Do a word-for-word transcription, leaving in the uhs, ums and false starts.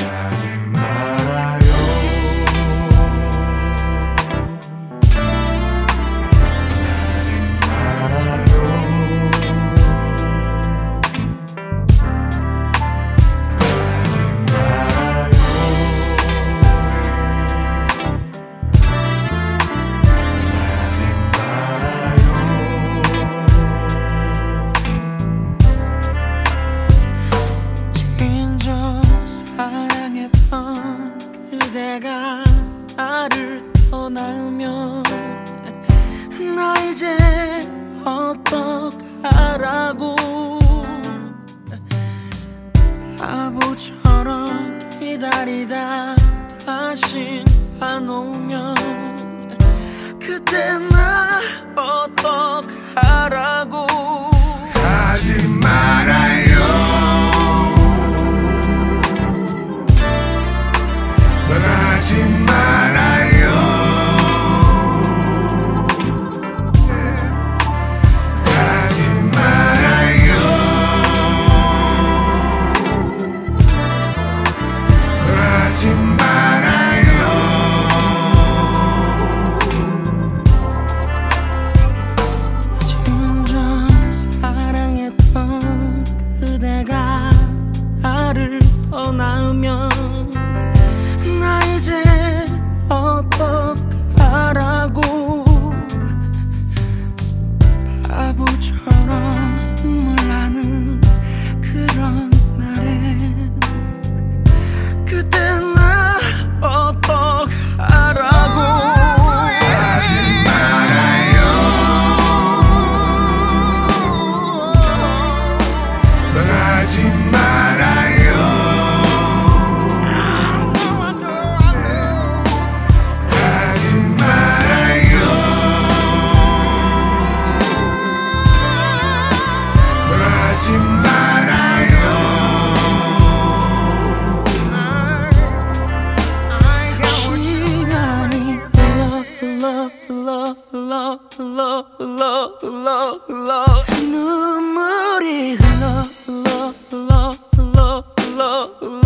사랑했던 그대가 나를 떠나면 나 이제 어떡하라고. 바보처럼 기다리다 다시 안 오면 그때 나 어떡하라고. 가지 말아요. 떠나지 말아요. 가지 말아요. 떠나지 말아요. 점점 사랑했던 그대가 나를 떠나면 나 이제 어떡하라고. 바보처럼 눈물 나는 그런 날엔 그때 나 어떡하라고. 가지 말아요. 떠나지 말아요. 흘러 흘러 흘러 흘러 눈물이 흘러 흘러 흘러 흘러 흘러 흘러